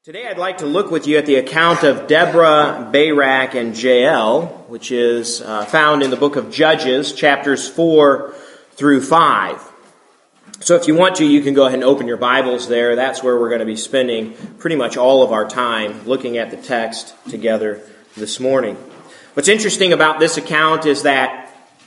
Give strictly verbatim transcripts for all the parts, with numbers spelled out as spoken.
Today I'd like to look with you at the account of Deborah, Barak, and Jael, which is uh, found in the book of Judges, chapters four through five. So if you want to, you can go ahead and open your Bibles there. That's where we're going to be spending pretty much all of our time looking at the text together this morning. What's interesting about this account is that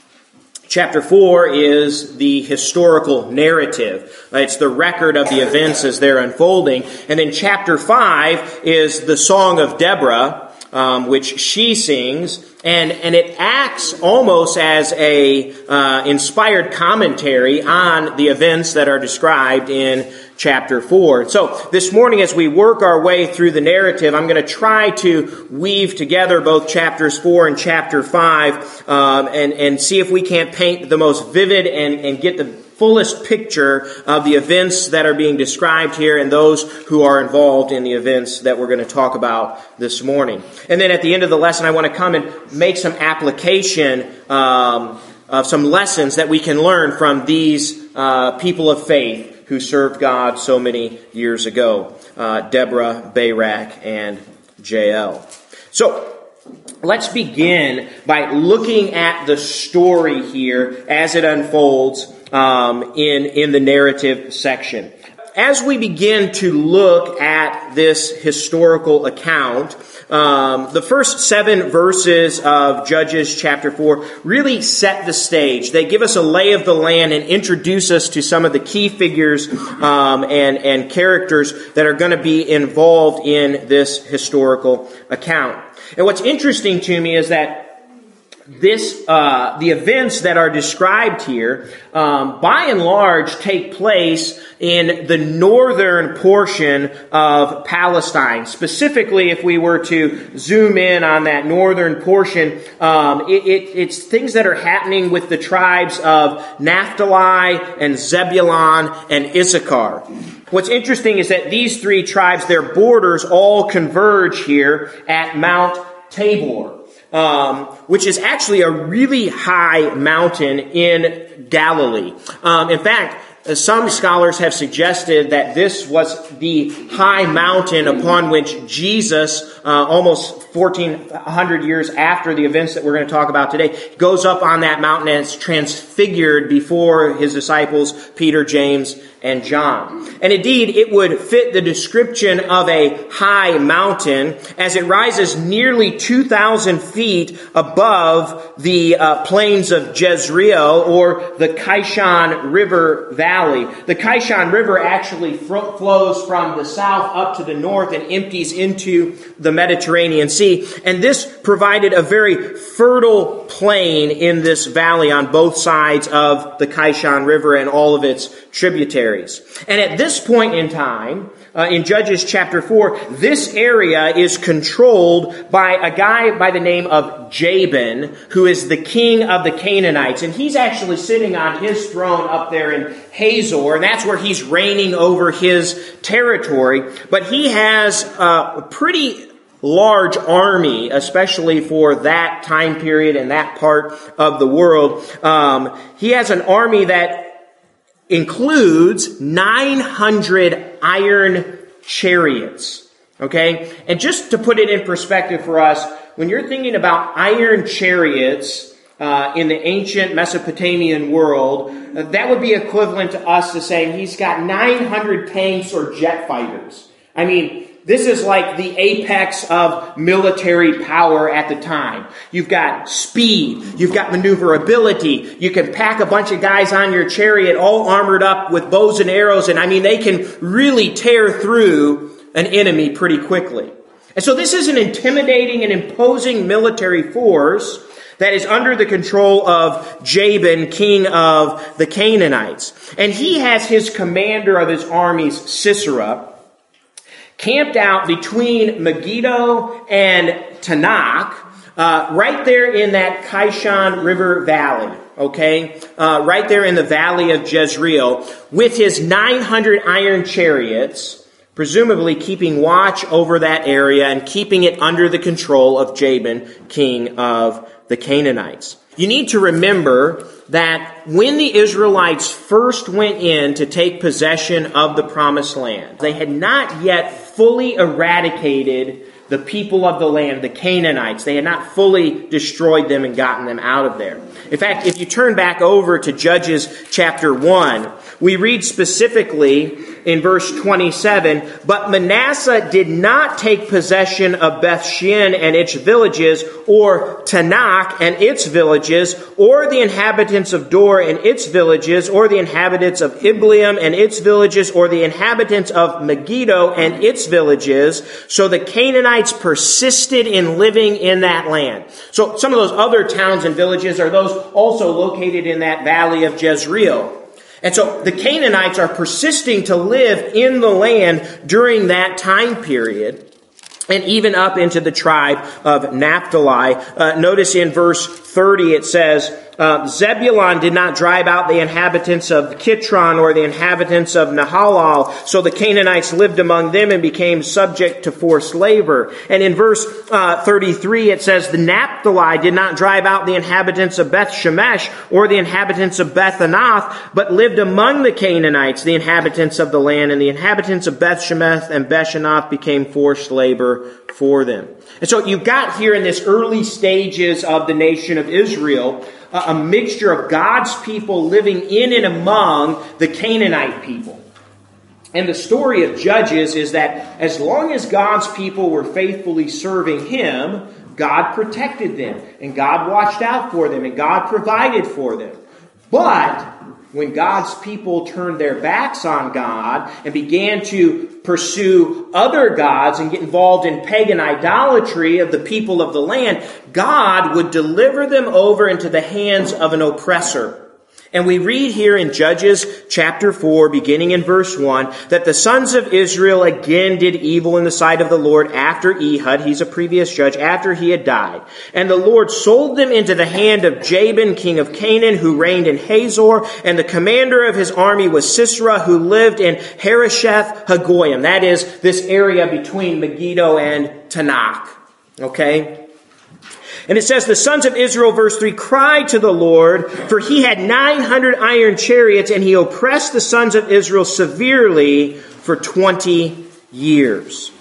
Chapter four is the historical narrative. It's the record of the events as they're unfolding. And then chapter five is the Song of Deborah, um, which she sings. And, and it acts almost as a uh, inspired commentary on the events that are described in chapter four. So this morning as we work our way through the narrative, I'm going to try to weave together both chapters four and chapter five um, and, and see if we can't paint the most vivid and, and get the fullest picture of the events that are being described here and those who are involved in the events that we're going to talk about this morning. And then at the end of the lesson, I want to come and make some application um, of some lessons that we can learn from these uh, people of faith who served God so many years ago, uh, Deborah, Barak, and Jael. So let's begin by looking at the story here as it unfolds um, in, in the narrative section. As we begin to look at this historical account, um, the first seven verses of Judges chapter four really set the stage. They give us a lay of the land and introduce us to some of the key figures um, and, and characters that are going to be involved in this historical account. And what's interesting to me is that This, uh, the events that are described here, um, by and large, take place in the northern portion of Palestine. Specifically, if we were to zoom in on that northern portion, um, it, it, it's things that are happening with the tribes of Naphtali and Zebulun and Issachar. What's interesting is that these three tribes, their borders all converge here at Mount Tabor. Um, which is actually a really high mountain in Galilee. Um, in fact, some scholars have suggested that this was the high mountain upon which Jesus, uh, almost fourteen hundred years after the events that we're going to talk about today, goes up on that mountain and is transfigured before his disciples, Peter, James, and John. And indeed, it would fit the description of a high mountain as it rises nearly two thousand feet above the uh, plains of Jezreel or the Kishon River Valley. The Kishon River actually fro- flows from the south up to the north and empties into the Mediterranean Sea. And this provided a very fertile plain in this valley on both sides of the Kishon River and all of its tributaries. And at this point in time, uh, in Judges chapter four, this area is controlled by a guy by the name of Jabin, who is the king of the Canaanites. And he's actually sitting on his throne up there in Hazor, and that's where he's reigning over his territory. But he has uh, a pretty large army, especially for that time period and that part of the world. Um, he has an army that includes nine hundred iron chariots. Okay? And just to put it in perspective for us, when you're thinking about iron chariots uh, in the ancient Mesopotamian world, uh, that would be equivalent to us to saying he's got nine hundred tanks or jet fighters. I mean, this is like the apex of military power at the time. You've got speed. You've got maneuverability. You can pack a bunch of guys on your chariot all armored up with bows and arrows. And I mean, they can really tear through an enemy pretty quickly. And so this is an intimidating and imposing military force that is under the control of Jabin, king of the Canaanites. And he has his commander of his armies, Sisera, camped out between Megiddo and Tanakh, uh, right there in that Kishon River Valley, okay? Uh, right there in the valley of Jezreel, with his nine hundred iron chariots, presumably keeping watch over that area and keeping it under the control of Jabin, king of the Canaanites. You need to remember that when the Israelites first went in to take possession of the promised land, they had not yet fully eradicated the people of the land, the Canaanites. They had not fully destroyed them and gotten them out of there. In fact, if you turn back over to Judges chapter one, we read specifically in verse twenty-seven, "But Manasseh did not take possession of Beth-shean and its villages, or Tanakh and its villages, or the inhabitants of Dor and its villages, or the inhabitants of Ibleam and its villages, or the inhabitants of Megiddo and its villages." So the Canaanites persisted in living in that land. So some of those other towns and villages are those also located in that valley of Jezreel. And so the Canaanites are persisting to live in the land during that time period, and even up into the tribe of Naphtali. Uh, notice in verse thirty it says, uh, "Zebulun did not drive out the inhabitants of Kitron or the inhabitants of Nahalal, so the Canaanites lived among them and became subject to forced labor." And in verse uh, thirty-three it says, "The Naphtali did not drive out the inhabitants of Beth Shemesh or the inhabitants of Beth Anath, but lived among the Canaanites, the inhabitants of the land, and the inhabitants of Beth Shemesh and Beth Anath became forced labor for them." And so you've got here in this early stages of the nation of Israel a, a mixture of God's people living in and among the Canaanite people. And the story of Judges is that as long as God's people were faithfully serving Him, God protected them, and God watched out for them, and God provided for them. But when God's people turned their backs on God and began to pursue other gods and get involved in pagan idolatry of the people of the land, God would deliver them over into the hands of an oppressor. And we read here in Judges chapter four, beginning in verse one, that the sons of Israel again did evil in the sight of the Lord after Ehud, he's a previous judge, after he had died. And the Lord sold them into the hand of Jabin, king of Canaan, who reigned in Hazor, and the commander of his army was Sisera, who lived in Harosheth Hagoyim. That is this area between Megiddo and Tanakh. Okay? And it says, the sons of Israel, verse three, cried to the Lord, for he had nine hundred iron chariots, and he oppressed the sons of Israel severely for twenty years.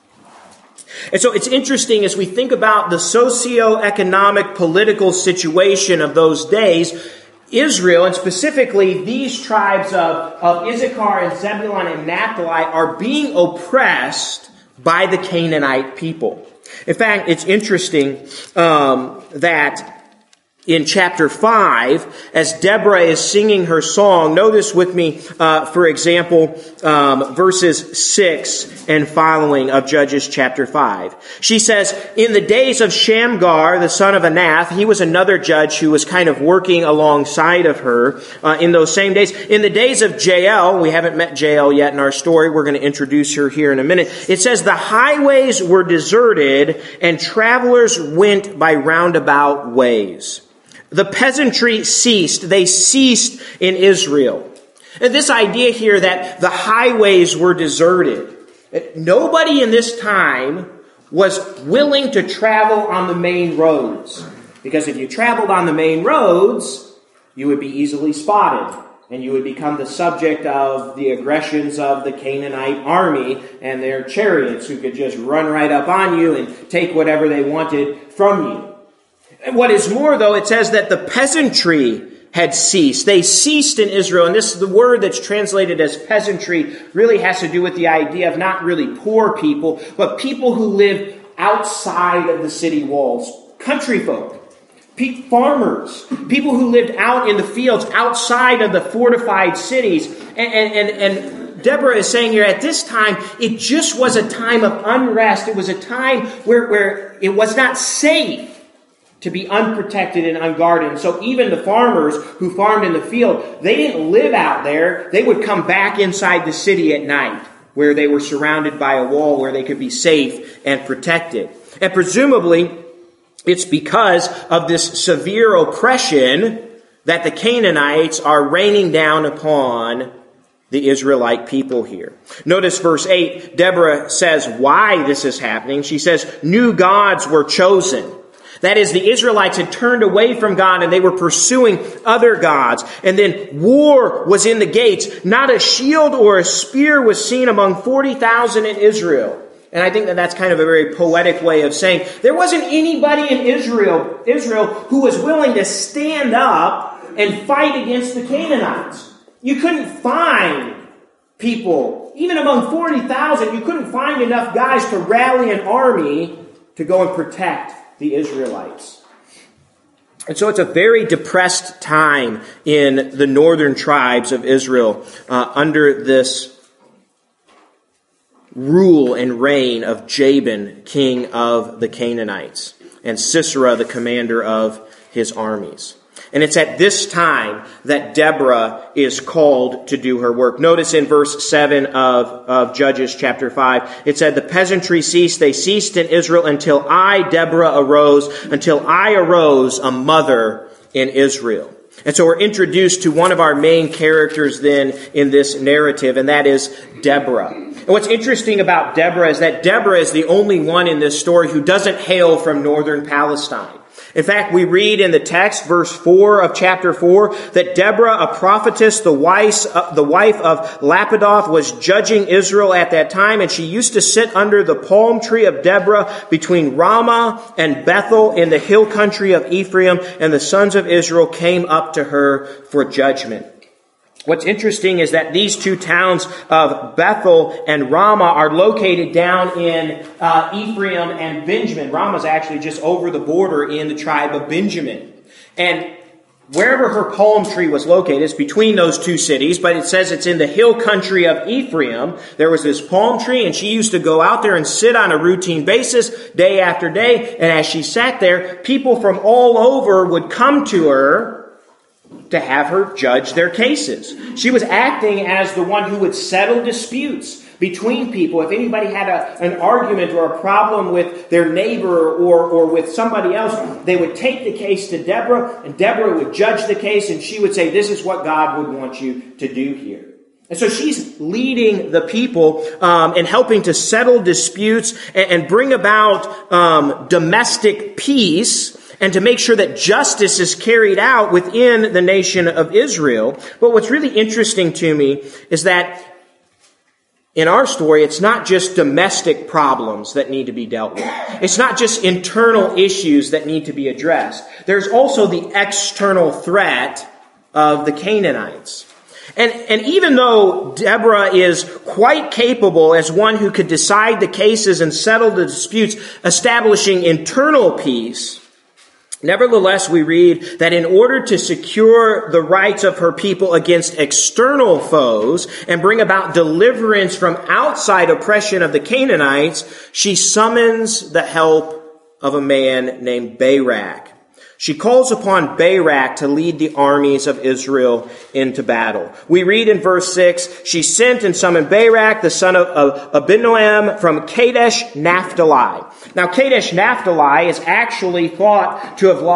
And so it's interesting as we think about the socio-economic political situation of those days, Israel, and specifically these tribes of, of Issachar and Zebulun and Naphtali, are being oppressed by the Canaanite people. In fact, it's interesting um, that in chapter five, as Deborah is singing her song, notice with me, uh, for example, um, verses six and following of Judges chapter five. She says, in the days of Shamgar, the son of Anath, he was another judge who was kind of working alongside of her uh, in those same days. In the days of Jael, we haven't met Jael yet in our story, we're going to introduce her here in a minute. It says, the highways were deserted and travelers went by roundabout ways. The peasantry ceased. They ceased in Israel. And this idea here that the highways were deserted. Nobody in this time was willing to travel on the main roads. Because if you traveled on the main roads, you would be easily spotted. And you would become the subject of the aggressions of the Canaanite army and their chariots, who could just run right up on you and take whatever they wanted from you. And what is more, though, it says that the peasantry had ceased. They ceased in Israel. And this, the word that's translated as peasantry really has to do with the idea of not really poor people, but people who live outside of the city walls. Country folk, farmers, people who lived out in the fields outside of the fortified cities. And, and, and, and Deborah is saying here, at this time, it just was a time of unrest. It was a time where, where it was not safe to be unprotected and unguarded. So even the farmers who farmed in the field, they didn't live out there. They would come back inside the city at night, where they were surrounded by a wall where they could be safe and protected. And presumably, it's because of this severe oppression that the Canaanites are raining down upon the Israelite people here. Notice verse eight, Deborah says why this is happening. She says, new gods were chosen. That is, the Israelites had turned away from God and they were pursuing other gods. And then war was in the gates. Not a shield or a spear was seen among forty thousand in Israel. And I think that that's kind of a very poetic way of saying there wasn't anybody in Israel, Israel who was willing to stand up and fight against the Canaanites. You couldn't find people, even among forty thousand, you couldn't find enough guys to rally an army to go and protect the Israelites. And so it's a very depressed time in the northern tribes of Israel uh, under this rule and reign of Jabin, king of the Canaanites, and Sisera, the commander of his armies. And it's at this time that Deborah is called to do her work. Notice in verse seven of, of Judges chapter five, it said, the peasantry ceased. They ceased in Israel until I, Deborah, arose, until I arose, a mother in Israel. And so we're introduced to one of our main characters then in this narrative, and that is Deborah. And what's interesting about Deborah is that Deborah is the only one in this story who doesn't hail from northern Palestine. In fact, we read in the text, verse four of chapter four, that Deborah, a prophetess, the wife, uh, the wife of Lapidoth, was judging Israel at that time, and she used to sit under the palm tree of Deborah between Ramah and Bethel in the hill country of Ephraim, and the sons of Israel came up to her for judgment. What's interesting is that these two towns of Bethel and Ramah are located down in uh, Ephraim and Benjamin. Ramah is actually just over the border in the tribe of Benjamin. And wherever her palm tree was located, it's between those two cities, but it says it's in the hill country of Ephraim. There was this palm tree, and she used to go out there and sit on a routine basis day after day. And as she sat there, people from all over would come to her to have her judge their cases. She was acting as the one who would settle disputes between people. If anybody had a, an argument or a problem with their neighbor or, or with somebody else, they would take the case to Deborah, and Deborah would judge the case, and she would say, this is what God would want you to do here. And so she's leading the people um, and helping to settle disputes and, and bring about um, domestic peace, and to make sure that justice is carried out within the nation of Israel. But what's really interesting to me is that in our story, it's not just domestic problems that need to be dealt with. It's not just internal issues that need to be addressed. There's also the external threat of the Canaanites. And, and even though Deborah is quite capable as one who could decide the cases and settle the disputes, establishing internal peace, nevertheless, we read that in order to secure the rights of her people against external foes and bring about deliverance from outside oppression of the Canaanites, she summons the help of a man named Barak. She calls upon Barak to lead the armies of Israel into battle. We read in verse six, she sent and summoned Barak, the son of, of Abinoam, from Kadesh Naphtali. Now, Kadesh Naphtali is actually thought to have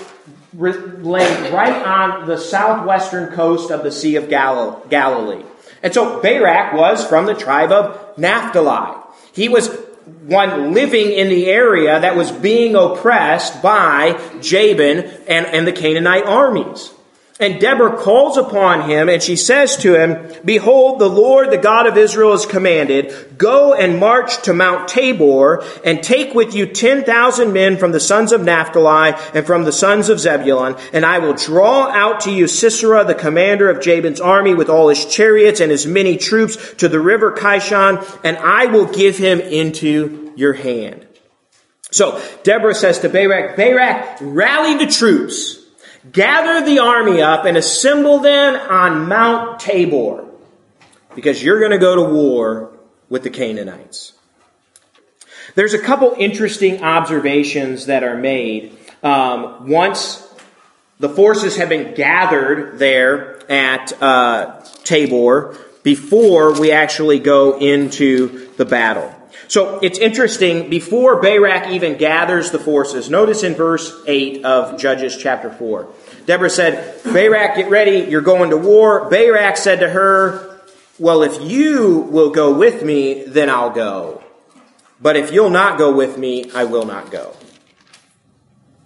laid right on the southwestern coast of the Sea of Galilee. And so Barak was from the tribe of Naphtali. He was one living in the area that was being oppressed by Jabin and, and the Canaanite armies. And Deborah calls upon him, and she says to him, behold, the Lord, the God of Israel, has commanded, go and march to Mount Tabor, and take with you ten thousand men from the sons of Naphtali and from the sons of Zebulun, and I will draw out to you Sisera, the commander of Jabin's army, with all his chariots and his many troops, to the river Kishon, and I will give him into your hand. So Deborah says to Barak, Barak, rally the troops. Gather the army up and assemble them on Mount Tabor, because you're going to go to war with the Canaanites. There's a couple interesting observations that are made um, once the forces have been gathered there at uh, Tabor before we actually go into the battle. So it's interesting, before Barak even gathers the forces, notice in verse eight of Judges chapter four. Deborah said, Barak, get ready, you're going to war. Barak said to her, well, if you will go with me, then I'll go. But if you'll not go with me, I will not go.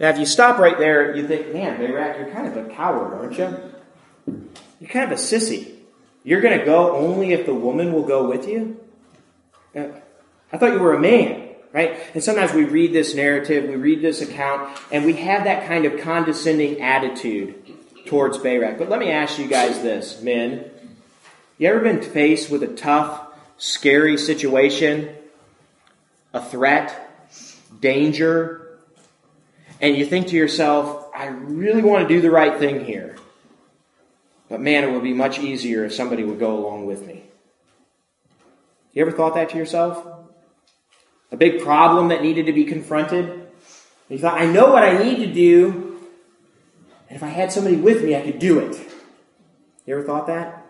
Now, if you stop right there, you think, man, Barak, you're kind of a coward, aren't you? You're kind of a sissy. You're going to go only if the woman will go with you? I thought you were a man, right? And sometimes we read this narrative, we read this account, and we have that kind of condescending attitude towards Barak. But let me ask you guys this, men. You ever been faced with a tough, scary situation, a threat, danger, and you think to yourself, I really want to do the right thing here. But man, it would be much easier if somebody would go along with me. You ever thought that to yourself? A big problem that needed to be confronted? You thought, I know what I need to do, and if I had somebody with me, I could do it. You ever thought that?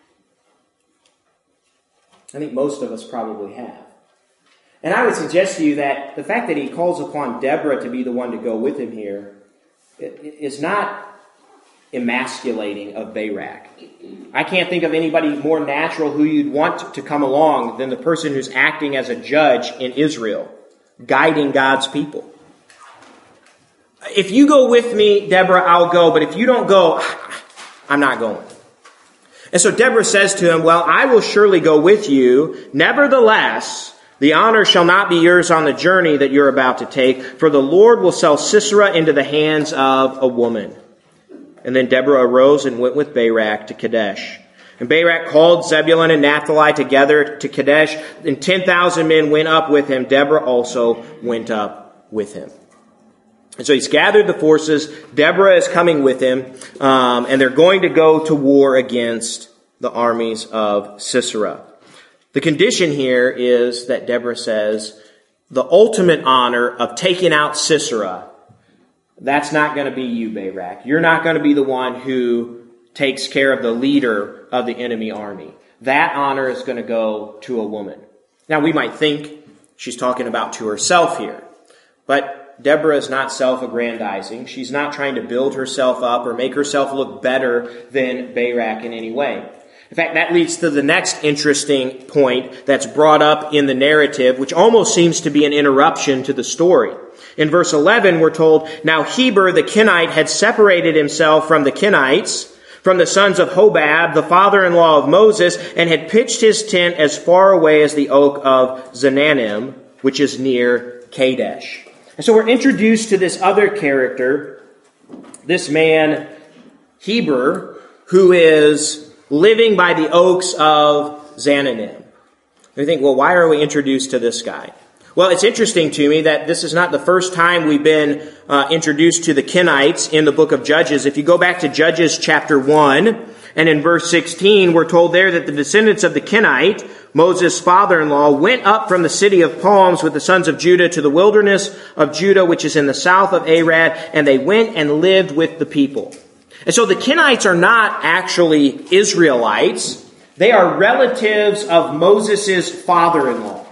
I think most of us probably have. And I would suggest to you that the fact that he calls upon Deborah to be the one to go with him here is not emasculating of Barak. I can't think of anybody more natural who you'd want to come along than the person who's acting as a judge in Israel, guiding God's people. If you go with me, Deborah, I'll go, but if you don't go, I'm not going. And so Deborah says to him, well, I will surely go with you. Nevertheless, the honor shall not be yours on the journey that you're about to take, for the Lord will sell Sisera into the hands of a woman. And then Deborah arose and went with Barak to Kadesh. And Barak called Zebulun and Naphtali together to Kadesh, and ten thousand men went up with him. Deborah also went up with him. And so he's gathered the forces. Deborah is coming with him, um, and they're going to go to war against the armies of Sisera. The condition here is that Deborah says, the ultimate honor of taking out Sisera, that's not going to be you, Barak. You're not going to be the one who takes care of the leader of the enemy army. That honor is going to go to a woman. Now, we might think she's talking about to herself here, but Deborah is not self-aggrandizing. She's not trying to build herself up or make herself look better than Barak in any way. In fact, that leads to the next interesting point that's brought up in the narrative, which almost seems to be an interruption to the story. In verse eleven, we're told, now Heber the Kenite had separated himself from the Kenites, from the sons of Hobab, the father-in-law of Moses, and had pitched his tent as far away as the oak of Zananim, which is near Kadesh. And so we're introduced to this other character, this man, Heber, who is living by the oaks of Zananim. We think, well, why are we introduced to this guy? Well, it's interesting to me that this is not the first time we've been uh, introduced to the Kenites in the book of Judges. If you go back to Judges chapter one, and in verse sixteen, we're told there that the descendants of the Kenite, Moses' father-in-law, went up from the city of palms with the sons of Judah to the wilderness of Judah, which is in the south of Arad, and they went and lived with the people. And so the Kenites are not actually Israelites. They are relatives of Moses' father-in-law.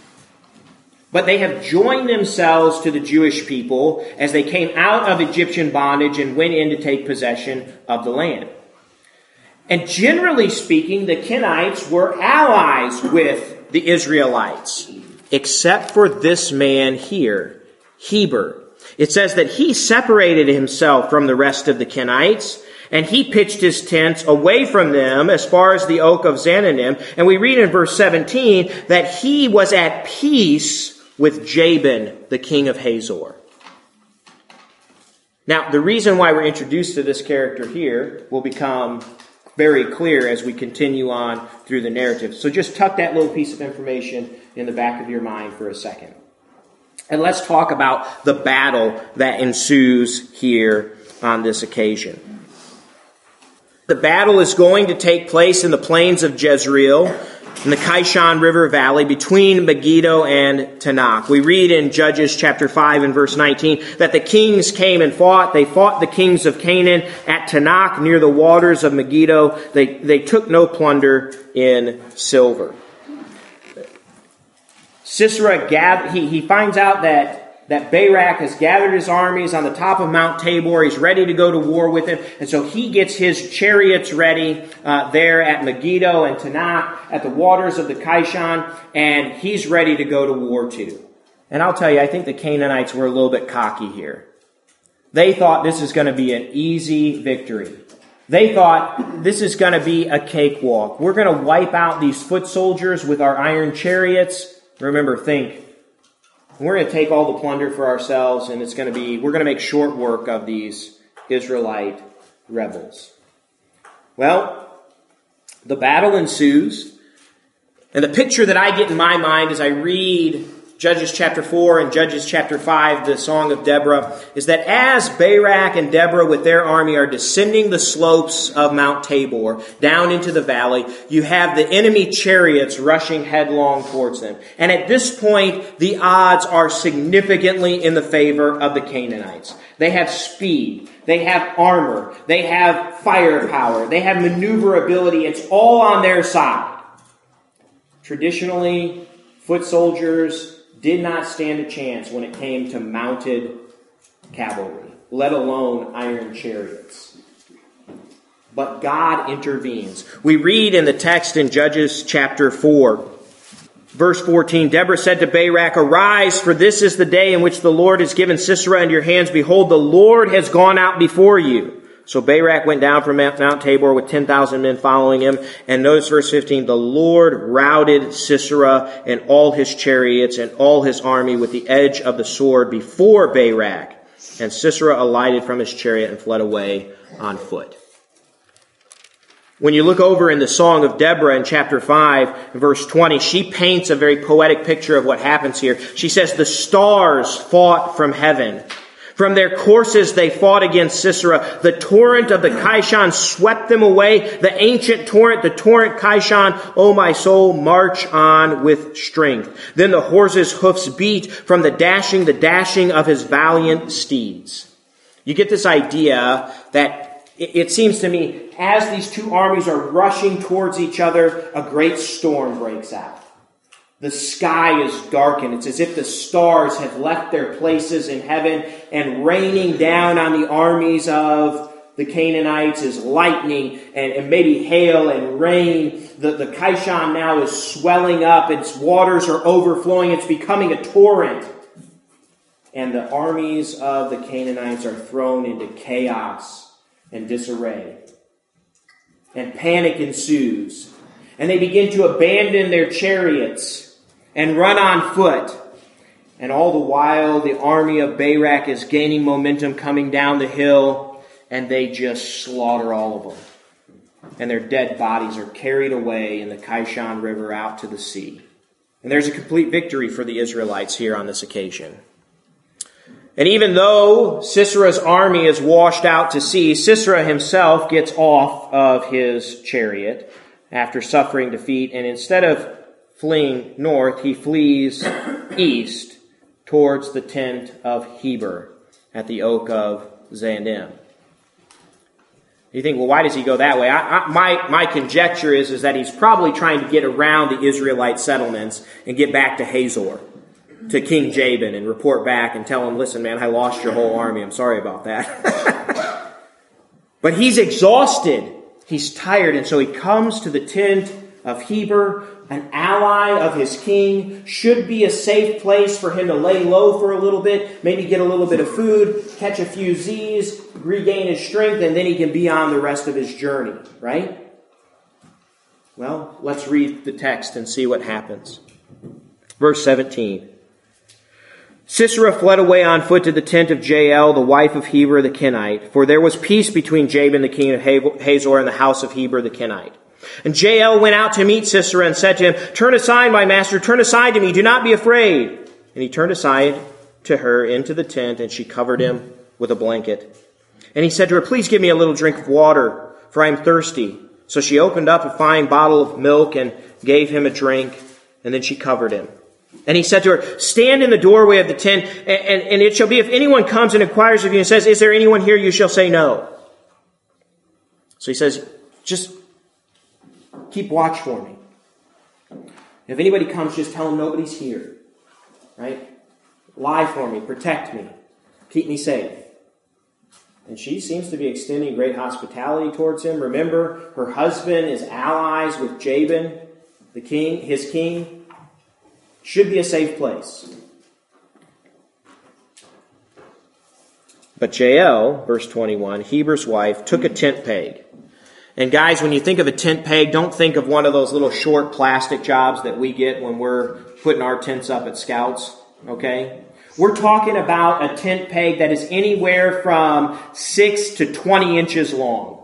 But they have joined themselves to the Jewish people as they came out of Egyptian bondage and went in to take possession of the land. And generally speaking, the Kenites were allies with the Israelites, except for this man here, Heber. It says that he separated himself from the rest of the Kenites, and he pitched his tents away from them as far as the oak of Zananim. And we read in verse seventeen that he was at peace with Jabin, the king of Hazor. Now, the reason why we're introduced to this character here will become very clear as we continue on through the narrative. So just tuck that little piece of information in the back of your mind for a second. And let's talk about the battle that ensues here on this occasion. The battle is going to take place in the plains of Jezreel, in the Kishon River Valley, between Megiddo and Tanakh. We read in Judges chapter five and verse nineteen that the kings came and fought. They fought the kings of Canaan at Tanakh near the waters of Megiddo. They, they took no plunder in silver. Sisera, gathered, he, he finds out that, that Barak has gathered his armies on the top of Mount Tabor. He's ready to go to war with him. And so he gets his chariots ready uh, there at Megiddo and Tanakh, at the waters of the Kishon, and he's ready to go to war too. And I'll tell you, I think the Canaanites were a little bit cocky here. They thought this is going to be an easy victory. They thought this is going to be a cakewalk. We're going to wipe out these foot soldiers with our iron chariots. Remember, think, we're going to take all the plunder for ourselves, and it's going to be, we're going to make short work of these Israelite rebels. Well, the battle ensues, and the picture that I get in my mind as I read Judges chapter four and Judges chapter five, the Song of Deborah, is that as Barak and Deborah with their army are descending the slopes of Mount Tabor down into the valley, you have the enemy chariots rushing headlong towards them. And at this point, the odds are significantly in the favor of the Canaanites. They have speed. They have armor. They have firepower. They have maneuverability. It's all on their side. Traditionally, foot soldiers did not stand a chance when it came to mounted cavalry, let alone iron chariots. But God intervenes. We read in the text in Judges chapter four, verse fourteen, Deborah said to Barak, "Arise, for this is the day in which the Lord has given Sisera into your hands. Behold, the Lord has gone out before you." So Barak went down from Mount Tabor with ten thousand men following him. And notice verse fifteen, the Lord routed Sisera and all his chariots and all his army with the edge of the sword before Barak. And Sisera alighted from his chariot and fled away on foot. When you look over in the Song of Deborah in chapter five, verse twenty, she paints a very poetic picture of what happens here. She says, the stars fought from heaven. From their courses they fought against Sisera. The torrent of the Kishon swept them away. The ancient torrent, the torrent Kishon, O my soul, march on with strength. Then the horse's hoofs beat from the dashing, the dashing of his valiant steeds. You get this idea that it seems to me, as these two armies are rushing towards each other, a great storm breaks out. The sky is darkened. It's as if the stars have left their places in heaven, and raining down on the armies of the Canaanites is lightning and, and maybe hail and rain. The, the Kishon now is swelling up. Its waters are overflowing. It's becoming a torrent. And the armies of the Canaanites are thrown into chaos and disarray. And panic ensues. And they begin to abandon their chariots and run on foot. And all the while, the army of Barak is gaining momentum coming down the hill, and they just slaughter all of them. And their dead bodies are carried away in the Kishon River out to the sea. And there's a complete victory for the Israelites here on this occasion. And even though Sisera's army is washed out to sea, Sisera himself gets off of his chariot after suffering defeat, and instead of fleeing north, he flees east towards the tent of Heber at the oak of Zandim. You think, well, why does he go that way? I, I, my, my conjecture is, is that he's probably trying to get around the Israelite settlements and get back to Hazor, to King Jabin, and report back and tell him, listen, man, I lost your whole army. I'm sorry about that. But he's exhausted. He's tired, and so he comes to the tent of Heber, an ally of his king. Should be a safe place for him to lay low for a little bit, maybe get a little bit of food, catch a few Z's, regain his strength, and then he can be on the rest of his journey, right? Well, let's read the text and see what happens. Verse seventeen. Sisera fled away on foot to the tent of Jael, the wife of Heber the Kenite, for there was peace between Jabin the king of Hazor and the house of Heber the Kenite. And Jael went out to meet Sisera and said to him, turn aside, my master, turn aside to me, do not be afraid. And he turned aside to her into the tent, and she covered him with a blanket. And he said to her, please give me a little drink of water, for I am thirsty. So she opened up a fine bottle of milk and gave him a drink, and then she covered him. And he said to her, stand in the doorway of the tent, and, and, and it shall be if anyone comes and inquires of you and says, is there anyone here? You shall say no. So he says, just keep watch for me. If anybody comes, just tell them nobody's here. Right? Lie for me, protect me, keep me safe. And she seems to be extending great hospitality towards him. Remember, her husband is allies with Jabin, the king, his king. Should be a safe place. But Jael, verse twenty-one, Heber's wife, took a tent peg. And guys, when you think of a tent peg, don't think of one of those little short plastic jobs that we get when we're putting our tents up at Scouts, okay? We're talking about a tent peg that is anywhere from six to twenty inches long.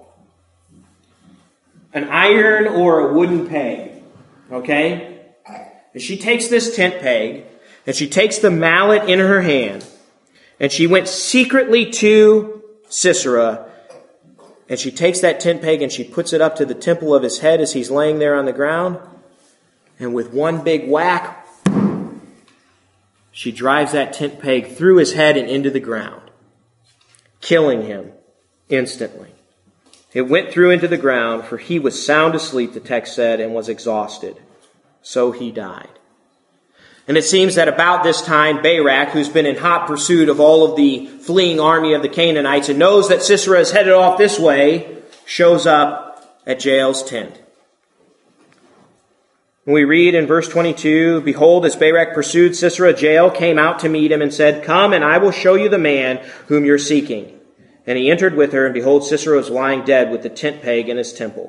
An iron or a wooden peg, okay? And she takes this tent peg, and she takes the mallet in her hand, and she went secretly to Sisera, and she takes that tent peg and she puts it up to the temple of his head as he's laying there on the ground. And with one big whack, she drives that tent peg through his head and into the ground, killing him instantly. It went through into the ground, for he was sound asleep, the text said, and was exhausted. So he died. And it seems that about this time, Barak, who's been in hot pursuit of all of the fleeing army of the Canaanites and knows that Sisera is headed off this way, shows up at Jael's tent. We read in verse twenty-two, Behold, as Barak pursued Sisera, Jael came out to meet him and said, Come, and I will show you the man whom you're seeking. And he entered with her, and behold, Sisera was lying dead with the tent peg in his temple.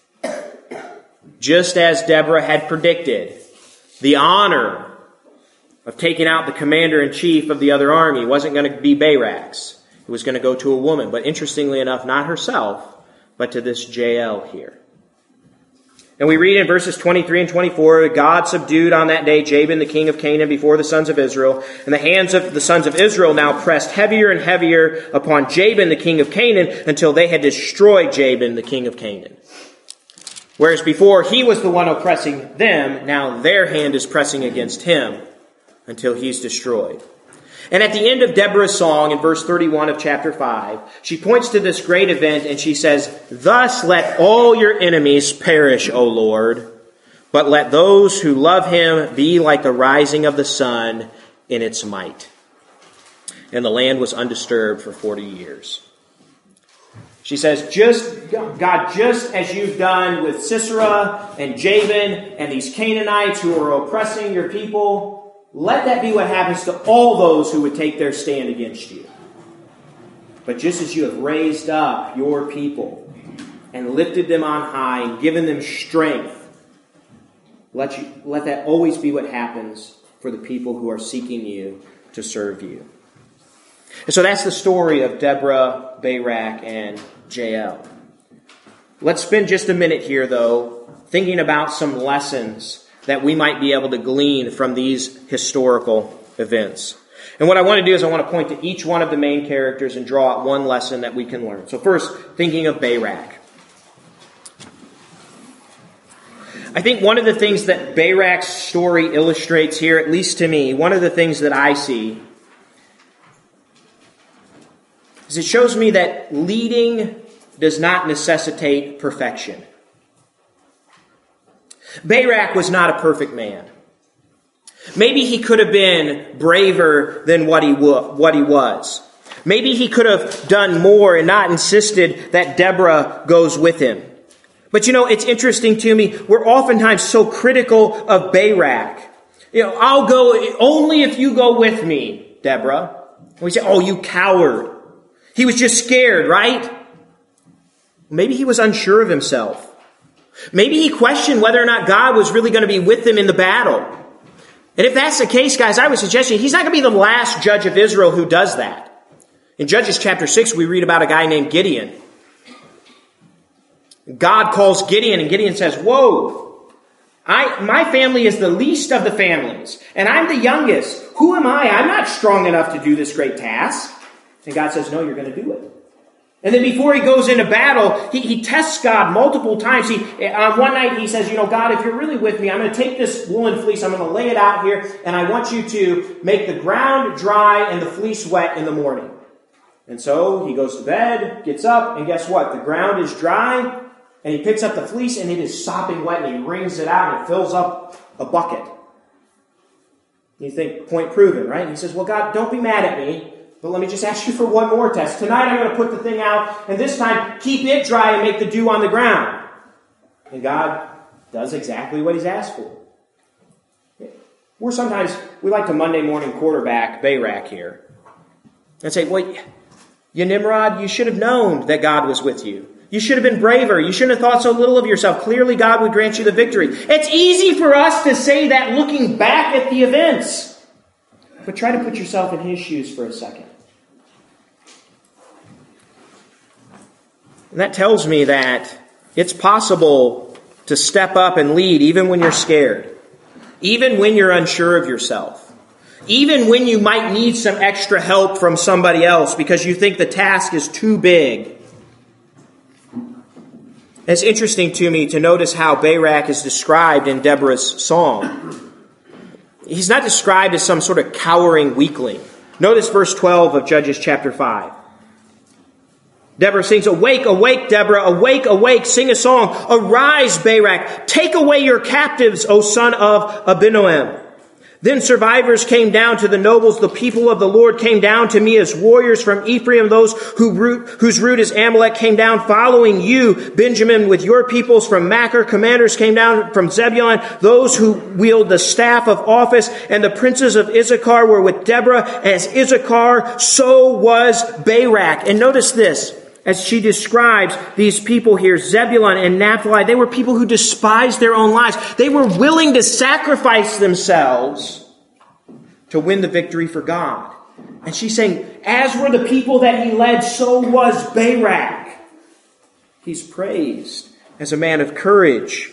Just as Deborah had predicted, the honor of taking out the commander-in-chief of the other army wasn't going to be Barak's. It was going to go to a woman. But interestingly enough, not herself, but to this Jael here. And we read in verses twenty-three and twenty-four, God subdued on that day Jabin, the king of Canaan, before the sons of Israel. And the hands of the sons of Israel now pressed heavier and heavier upon Jabin, the king of Canaan, until they had destroyed Jabin, the king of Canaan. Whereas before he was the one oppressing them, now their hand is pressing against him until he's destroyed. And at the end of Deborah's song, in verse thirty-one of chapter five, she points to this great event and she says, Thus let all your enemies perish, O Lord, but let those who love him be like the rising of the sun in its might. And the land was undisturbed for forty years. She says, just God, just as you've done with Sisera and Jabin and these Canaanites who are oppressing your people, let that be what happens to all those who would take their stand against you. But just as you have raised up your people and lifted them on high and given them strength, let you let that always be what happens for the people who are seeking you to serve you. And so that's the story of Deborah, Barak, and Jael. Let's spend just a minute here, though, thinking about some lessons that we might be able to glean from these historical events. And what I want to do is I want to point to each one of the main characters and draw out one lesson that we can learn. So first, thinking of Barak. I think one of the things that Barak's story illustrates here, at least to me, one of the things that I see, is it shows me that leading does not necessitate perfection. Barak was not a perfect man. Maybe he could have been braver than what he what he was. Maybe he could have done more and not insisted that Deborah goes with him. But you know, it's interesting to me, we're oftentimes so critical of Barak. You know, I'll go only if you go with me, Deborah. And we say, oh, you coward. He was just scared, right? Maybe he was unsure of himself. Maybe he questioned whether or not God was really going to be with him in the battle. And if that's the case, guys, I would suggest you, he's not going to be the last judge of Israel who does that. In Judges chapter six, we read about a guy named Gideon. God calls Gideon, and Gideon says, whoa, I, my family is the least of the families, and I'm the youngest. Who am I? I'm not strong enough to do this great task. And God says, no, you're going to do it. And then before he goes into battle, he, he tests God multiple times. He, on one night he says, you know, God, if you're really with me, I'm going to take this woolen fleece, I'm going to lay it out here, and I want you to make the ground dry and the fleece wet in the morning. And so he goes to bed, gets up, and guess what? The ground is dry, and he picks up the fleece, and it is sopping wet, and he wrings it out, and it fills up a bucket. You think, point proven, right? And he says, well, God, don't be mad at me. But let me just ask you for one more test. Tonight I'm going to put the thing out, and this time keep it dry and make the dew on the ground. And God does exactly what he's asked for. We're sometimes, we like to Monday morning quarterback Barak here. And say, well, You Nimrod, you should have known that God was with you. You should have been braver. You shouldn't have thought so little of yourself. Clearly, God would grant you the victory. It's easy for us to say that looking back at the events. But try to put yourself in his shoes for a second. And that tells me that it's possible to step up and lead even when you're scared. Even when you're unsure of yourself. Even when you might need some extra help from somebody else because you think the task is too big. It's interesting to me to notice how Barak is described in Deborah's song. He's not described as some sort of cowering weakling. Notice verse twelve of Judges chapter five. Deborah sings, "Awake, awake, Deborah, awake, awake, sing a song. Arise, Barak, take away your captives, O son of Abinoam." Then survivors came down to the nobles. The people of the Lord came down to me as warriors from Ephraim. Those who root, whose root is Amalek came down following you. Benjamin with your peoples from Machir. Commanders came down from Zebulun. Those who wield the staff of office. And the princes of Issachar were with Deborah. As Issachar, so was Barak. And notice this. As she describes these people here, Zebulun and Naphtali, they were people who despised their own lives. They were willing to sacrifice themselves to win the victory for God. And she's saying, as were the people that he led, so was Barak. He's praised as a man of courage.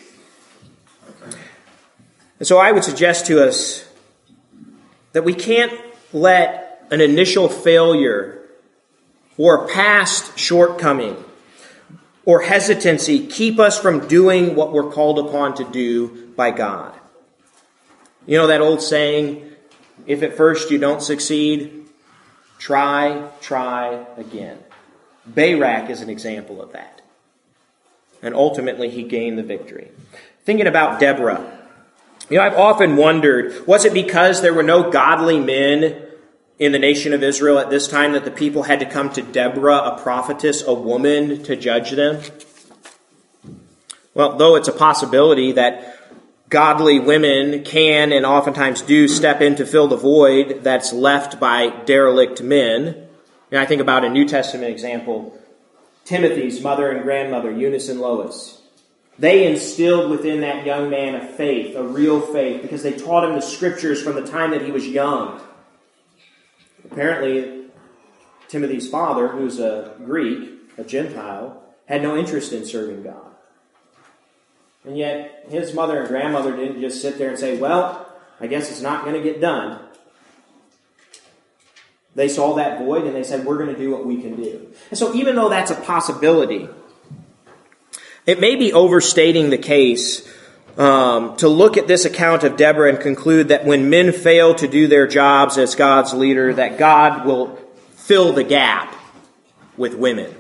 And so I would suggest to us that we can't let an initial failure or past shortcoming or hesitancy keep us from doing what we're called upon to do by God. You know that old saying, if at first you don't succeed, try, try again. Barak is an example of that. And ultimately he gained the victory. Thinking about Deborah, you know, I've often wondered, was it because there were no godly men in the nation of Israel at this time that the people had to come to Deborah, a prophetess, a woman, to judge them? Well, though it's a possibility that godly women can and oftentimes do step in to fill the void that's left by derelict men. And I think about a New Testament example, Timothy's mother and grandmother, Eunice and Lois. They instilled within that young man a faith, a real faith, because they taught him the scriptures from the time that he was young. Apparently, Timothy's father, who's a Greek, a Gentile, had no interest in serving God. And yet, his mother and grandmother didn't just sit there and say, well, I guess it's not going to get done. They saw that void and they said, we're going to do what we can do. And so even though that's a possibility, it may be overstating the case Um, to look at this account of Deborah and conclude that when men fail to do their jobs as God's leader, that God will fill the gap with women.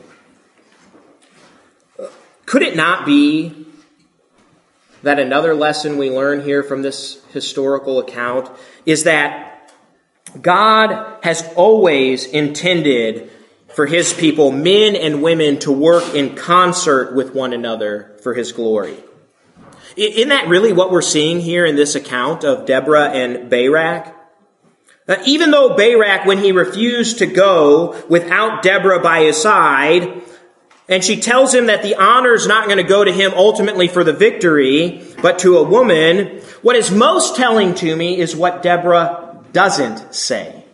Could it not be that another lesson we learn here from this historical account is that God has always intended for his people, men and women, to work in concert with one another for his glory? Isn't that really what we're seeing here in this account of Deborah and Barak? Uh, even though Barak, when he refused to go without Deborah by his side, and she tells him that the honor is not going to go to him ultimately for the victory, but to a woman, what is most telling to me is what Deborah doesn't say.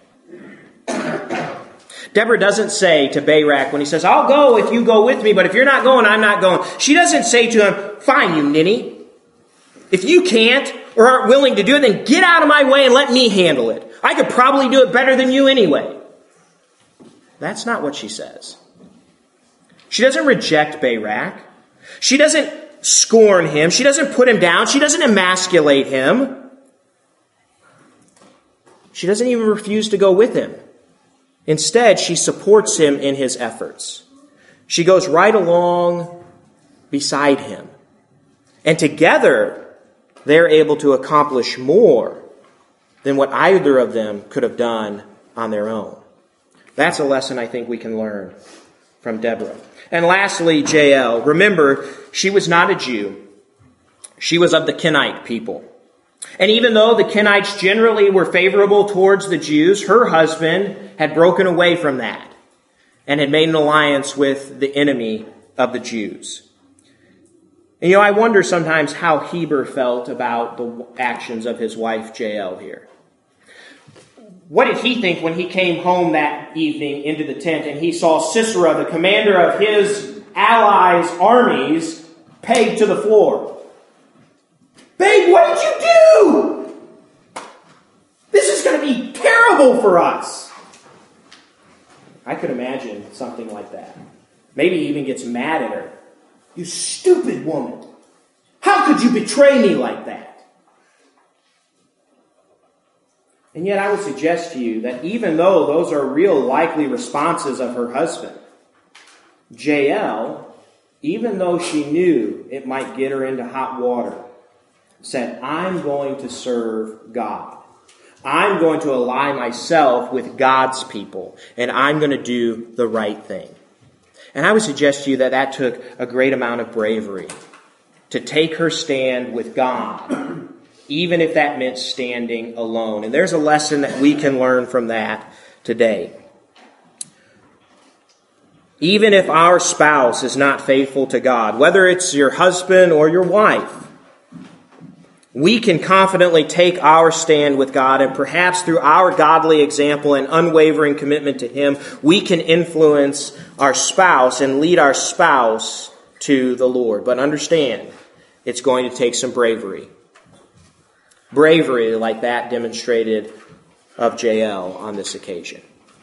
Deborah doesn't say to Barak when he says, I'll go if you go with me, but if you're not going, I'm not going. She doesn't say to him, fine, you ninny. If you can't or aren't willing to do it, then get out of my way and let me handle it. I could probably do it better than you anyway. That's not what she says. She doesn't reject Barak. She doesn't scorn him. She doesn't put him down. She doesn't emasculate him. She doesn't even refuse to go with him. Instead, she supports him in his efforts. She goes right along beside him. And together, they're able to accomplish more than what either of them could have done on their own. That's a lesson I think we can learn from Deborah. And lastly, Jael. Remember, she was not a Jew. She was of the Kenite people. And even though the Kenites generally were favorable towards the Jews, her husband had broken away from that. and had made an alliance with the enemy of the Jews. And, you know, I wonder sometimes how Heber felt about the actions of his wife Jael here. What did he think when he came home that evening into the tent and he saw Sisera, the commander of his allies' armies, pegged to the floor? Babe, what did you do? This is going to be terrible for us. I could imagine something like that. Maybe he even gets mad at her. You stupid woman. How could you betray me like that? And yet I would suggest to you that even though those are real likely responses of her husband, Jael, even though she knew it might get her into hot water, said, I'm going to serve God. I'm going to ally myself with God's people, and I'm going to do the right thing. And I would suggest to you that that took a great amount of bravery to take her stand with God, even if that meant standing alone. And there's a lesson that we can learn from that today. Even if our spouse is not faithful to God, whether it's your husband or your wife, we can confidently take our stand with God, and perhaps through our godly example and unwavering commitment to Him, we can influence our spouse and lead our spouse to the Lord. But understand, it's going to take some bravery. Bravery like that demonstrated of Jael on this occasion.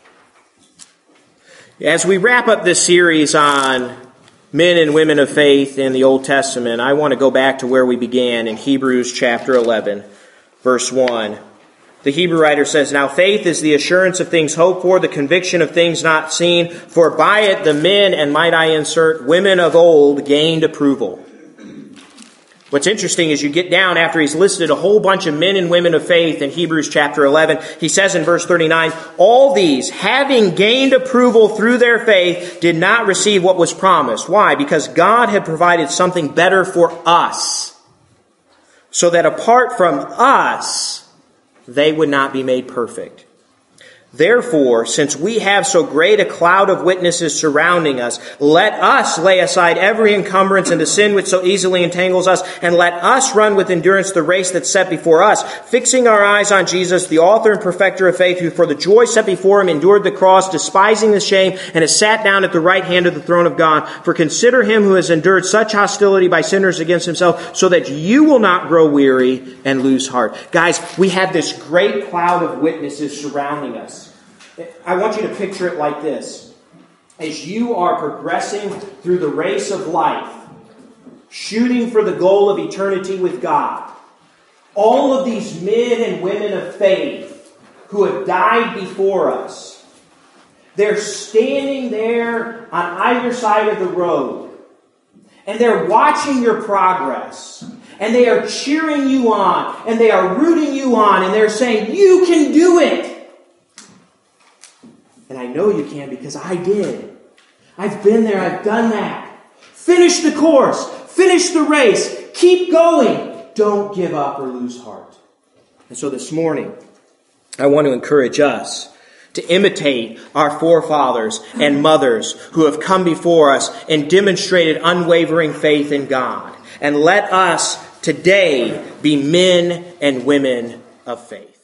As we wrap up this series on men and women of faith in the Old Testament, I want to go back to where we began in Hebrews chapter eleven, verse one. The Hebrew writer says, Now faith is the assurance of things hoped for, the conviction of things not seen, for by it the men, and might I insert, women of old, gained approval. What's interesting is you get down after he's listed a whole bunch of men and women of faith in Hebrews chapter eleven. He says in verse thirty-nine, all these, having gained approval through their faith, did not receive what was promised. Why? Because God had provided something better for us, so that apart from us, they would not be made perfect. Therefore, since we have so great a cloud of witnesses surrounding us, let us lay aside every encumbrance and the sin which so easily entangles us, and let us run with endurance the race that's set before us, fixing our eyes on Jesus, the author and perfecter of faith, who for the joy set before him endured the cross, despising the shame, and has sat down at the right hand of the throne of God. For consider him who has endured such hostility by sinners against himself, so that you will not grow weary and lose heart. Guys, we have this great cloud of witnesses surrounding us. I want you to picture it like this. As you are progressing through the race of life, shooting for the goal of eternity with God, all of these men and women of faith who have died before us, they're standing there on either side of the road, and they're watching your progress, and they are cheering you on, and they are rooting you on, and they're saying, you can do it. And I know you can because I did. I've been there. I've done that. Finish the course. Finish the race. Keep going. Don't give up or lose heart. And so this morning, I want to encourage us to imitate our forefathers and mothers who have come before us and demonstrated unwavering faith in God. And let us today be men and women of faith.